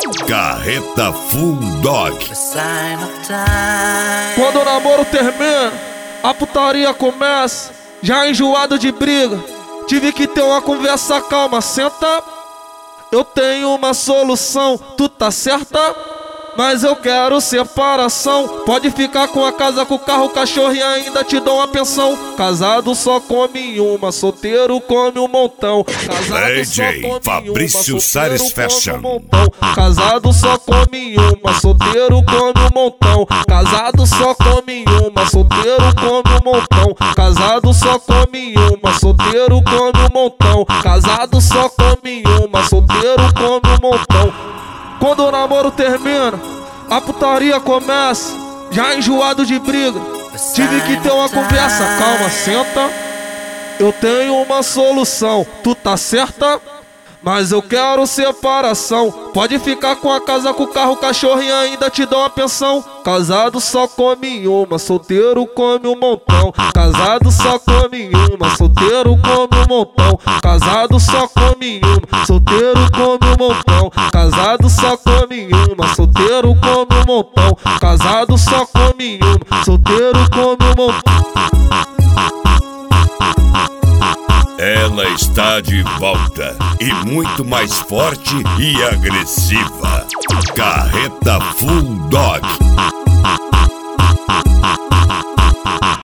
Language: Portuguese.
Carreta Full Dog. Quando o namoro termina, a putaria começa. Já enjoado de briga, tive que ter uma conversa calma. Senta, eu tenho uma solução. Tu tá certa? Mas eu quero separação. Pode ficar com a casa, com o carro, o cachorro e ainda te dou uma pensão. Casado só come uma, solteiro come um montão. Casado DJ só come Fabrício uma, Sares solteiro Fashion. come um montão. Casado só come uma, solteiro come um montão. Casado só come uma, solteiro come um montão. Casado só come uma, solteiro come um montão. Casado só come uma, solteiro come um montão. Quando o namoro termina, a putaria começa. Já enjoado de briga, tive que ter uma conversa. Calma, senta, eu tenho uma solução. Tu tá certa? Mas eu quero separação. Pode ficar com a casa, com o carro, o cachorro e ainda te dou uma pensão. Casado só come uma, solteiro come um montão. Casado só come uma, solteiro come um montão. Casado só come uma, solteiro come um montão. Casado só come uma, solteiro come um montão. Casado só come uma, solteiro come um montão. Ela está de volta e muito mais forte e agressiva. Carreta Full Dog.